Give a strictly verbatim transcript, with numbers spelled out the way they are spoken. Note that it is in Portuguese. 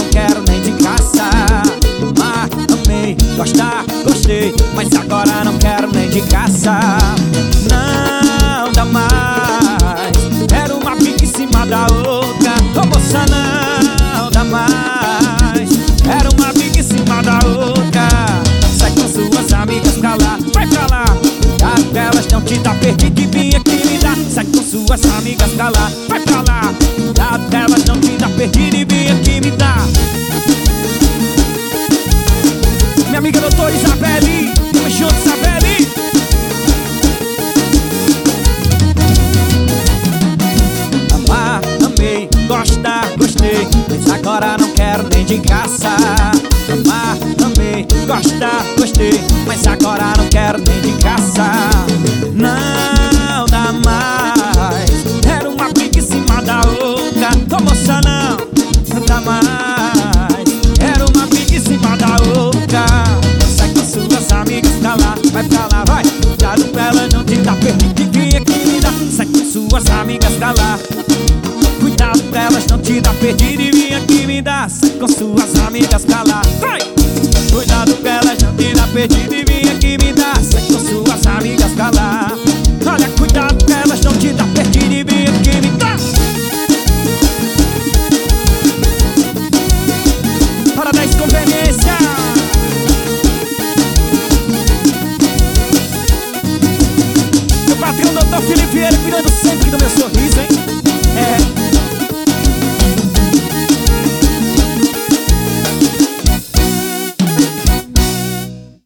não quero nem de caça. Amar, amei, gostar, gostei, mas agora não quero nem de caça. Não dá mais, era uma pique em cima da outra. Ô moça, não dá mais, era uma pique em cima da outra. Sai com suas amigas pra lá, vai pra lá. Cuidado pra elas não te dar perdido e vim aqui me dar. Sai com suas amigas pra lá, vai pra lá. Cuidado pra elas não te dar perdido e vim aqui me dar. Minha amiga doutora Isabelle, tamo junto, Isabelle. Amar, amei, gostar, gostei, mas agora não quero nem de caça. Amar, amei, gostar, gostei, mas agora não quero nem de caça. Não dá mais, era uma briga em cima da outra. Ô moça, não, não dá mais, era uma briga em cima da outra. Sai com suas amigas pra lá, vai pra lá, vai. Cuidado pra ela não te dar perdido e vem aqui me dar. Sai com suas amigas pra lá, cuidado pra elas não te dar perdido e vem aqui me dar. Sai com suas amigas pra lá, vai. Cuidado pra elas não te dar perdido